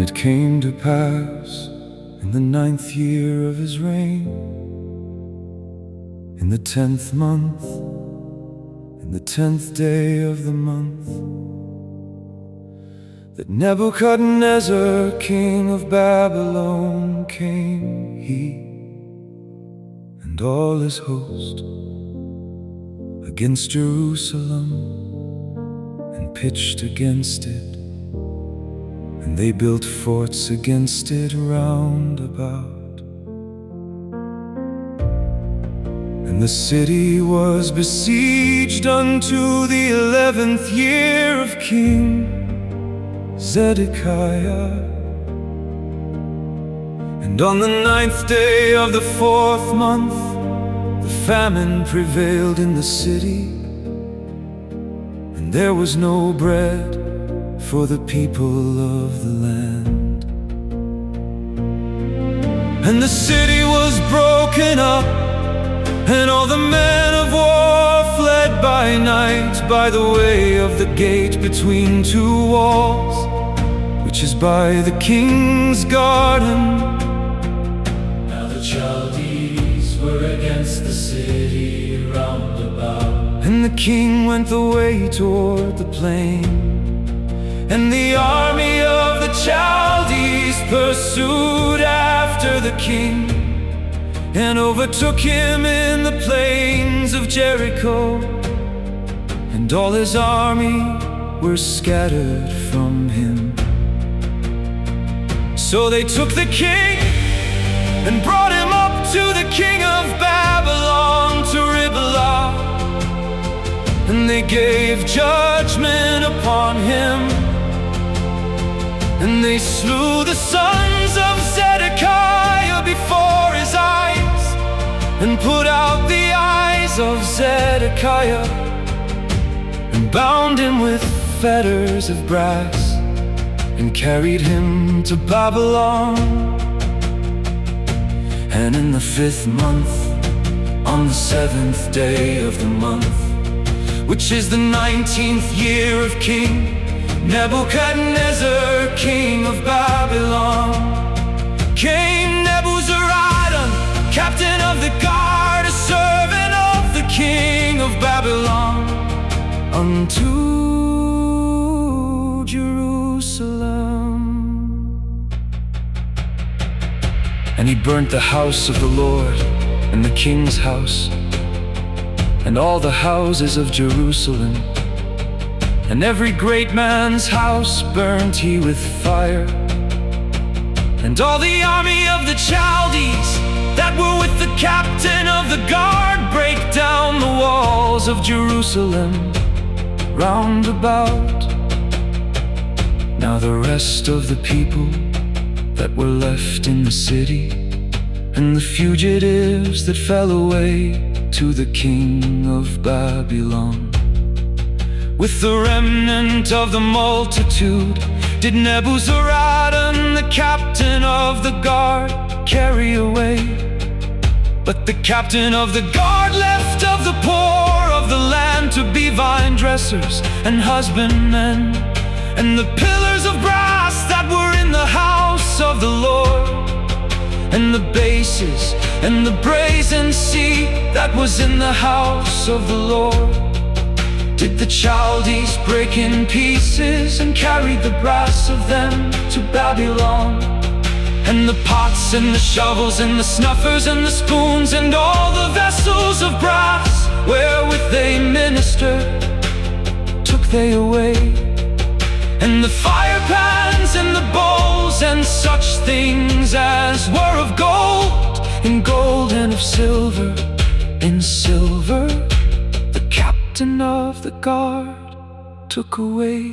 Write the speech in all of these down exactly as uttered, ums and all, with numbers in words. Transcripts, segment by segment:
it came to pass in the ninth year of his reign, in the tenth month, in the tenth day of the month, that Nebuchadnezzar, king of Babylon, came, he and all his host, against Jerusalem, and pitched against it, and they built forts against it round about. And the city was besieged unto the eleventh year of King Zedekiah. And on the ninth day of the fourth month, the famine prevailed in the city, and there was no bread for the people of the land. And the city was broken up, and all the men of war fled by night by the way of the gate between two walls, which is by the king's garden. Now the Chaldees were against the city round about, and the king went the way toward the plain, and the army of the Chaldees pursued after the king, and overtook him in the plains of Jericho, and all his army were scattered from him. So they took the king and brought him up to the king of Babylon, to Riblah, and they gave judgment upon him. And they slew the sons of Zedekiah before his eyes, and put out the eyes of Zedekiah, and bound him with fetters of brass, and carried him to Babylon. And in the fifth month, on the seventh day of the month, which is the nineteenth year of King Nebuchadnezzar, king of Babylon, came Nebuzaradan, captain of the guard, a servant of the king of Babylon, unto Jerusalem. And he burnt the house of the Lord, and the king's house, and all the houses of Jerusalem, and every great man's house burnt he with fire. And all the army of the Chaldees that were with the captain of the guard brake down the walls of Jerusalem round about. Now the rest of the people that were left in the city, and the fugitives that fell away to the king of Babylon, with the remnant of the multitude, did Nebuzaradan, the captain of the guard, carry away. But the captain of the guard left of the poor of the land to be vine dressers and husbandmen, and the pillars of brass that were in the house of the Lord, and the bases and the brazen sea that was in the house of the Lord, did the Chaldees break in pieces, and carried the brass of them to Babylon. And the pots and the shovels and the snuffers and the spoons and all the vessels of brass wherewith they ministered took they away. And the fire pans and the bowls and such things as were of gold in gold, and of silver in silver, the captain of the guard took away.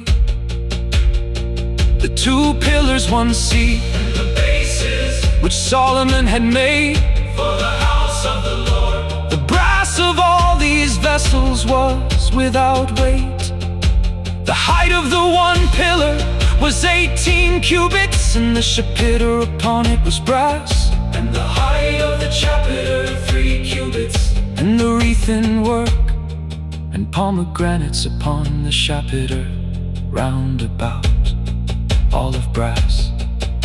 The two pillars, one seat, and the bases which Solomon had made for the house of the Lord. The brass of all these vessels was without weight. The height of the one pillar was eighteen cubits, and the chapiter upon it was brass, and the height of the chapiter three cubits, and the wreath in work, and pomegranates upon the chapiter round about, all of brass.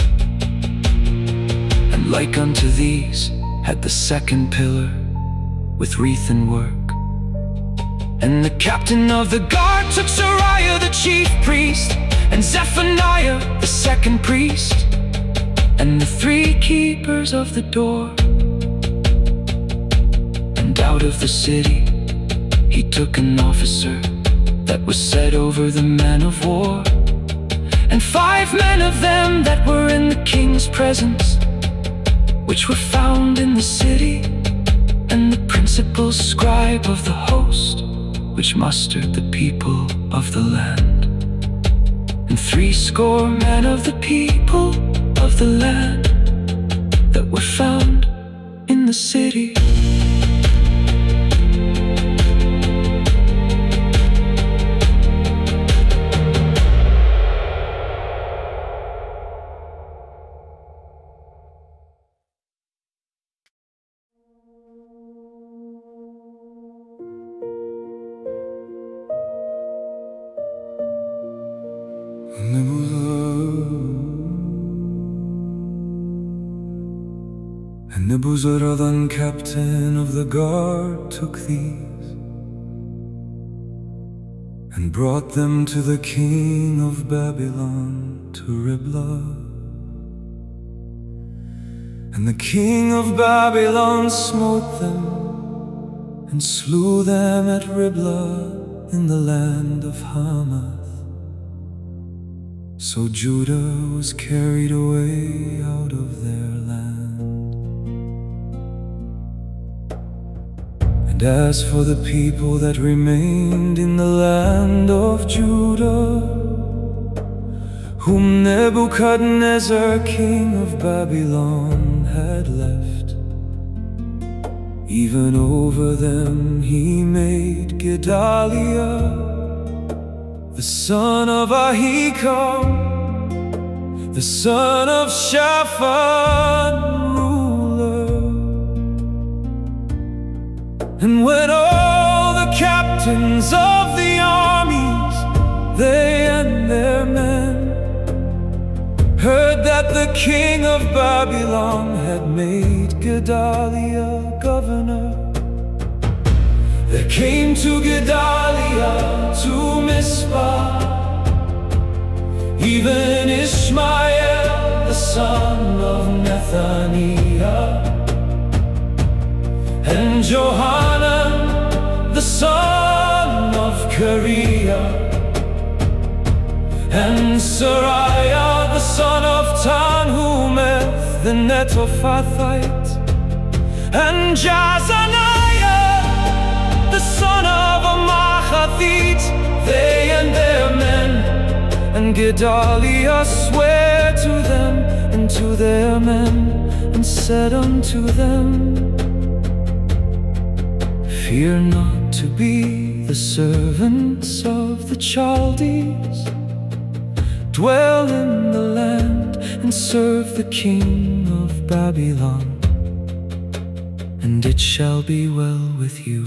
like unto these had the second pillar with wreath and work. And the captain of the guard took Seraiah the chief priest, and Zephaniah the second priest, and the three keepers of the door. And out of the city he took an officer that was set over the men of war, and five men of them that were in the king's presence, which were found in the city, and the principal scribe of the host, which mustered the people of the land, and threescore men of the people of the land that were found in the city. And Nebuzaradan, captain of the guard, took these and brought them to the king of Babylon, to Riblah. And the king of Babylon smote them and slew them at Riblah in the land of Hamath. So Judah was carried away out of their land. And as for the people that remained in the land of Judah, whom Nebuchadnezzar, king of Babylon, had left, even over them he made Gedaliah, the son of Ahikam, the son of Shaphan, ruler. And when all the captains of the armies, they and their men, heard that the king of Babylon had made Gedaliah governor, there came to Gedaliah to Mizpah even Ishmael the son of Nethaniah, and Johanan the son of Kareah, and Seraiah the son of Tanhumeth the Netophathite, and Jazaniah the son of Amachathite, they and their men. And Gedaliah sware to them and to their men, and said unto them, fear not to be the servants of the Chaldees. Dwell in the land and serve the king of Babylon, and it shall be well with you.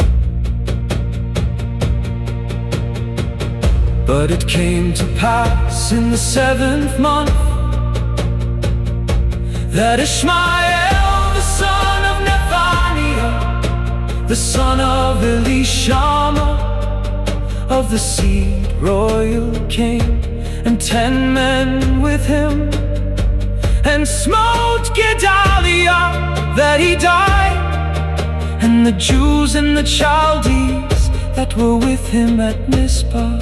But it came to pass in the seventh month that Ishmael the son of Nethaniah, the son of Elishama of the seed royal, came, and ten men with him, and smote Gedaliah that he died, and the Jews and the Chaldees that were with him at Mizpah,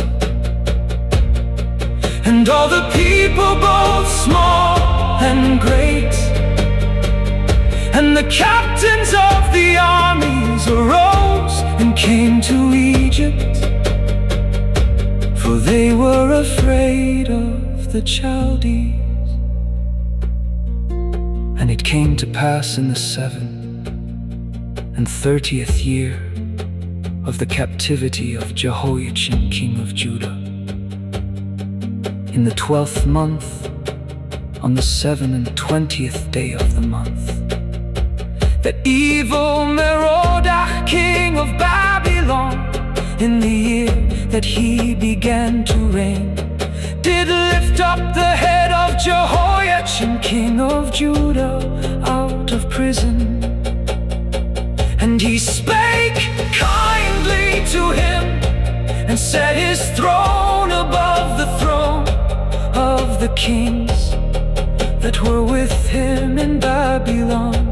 and all the people both small and great. And the captains of the armies arose and came to Egypt, for they were afraid of the Chaldees. And it came to pass in the seventh and thirtieth year of the captivity of Jehoiachin king of Judah, in the twelfth month, on the seven and twentieth day of the month, that evil Merodach king of Babylon, in the year that he began to reign, lift up the head of Jehoiachin king of Judah out out of prison, and he spake kindly to him, and set his throne above the throne of the kings that were with him in Babylon,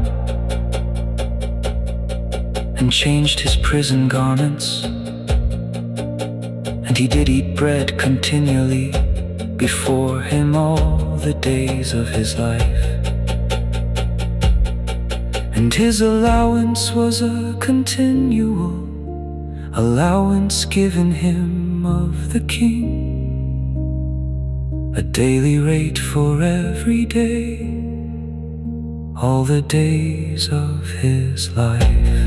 and changed his prison garments, and he did eat bread continually before him all the days of his life. And his allowance was a continual allowance given him of the king, a daily rate for every day, all the days of his life.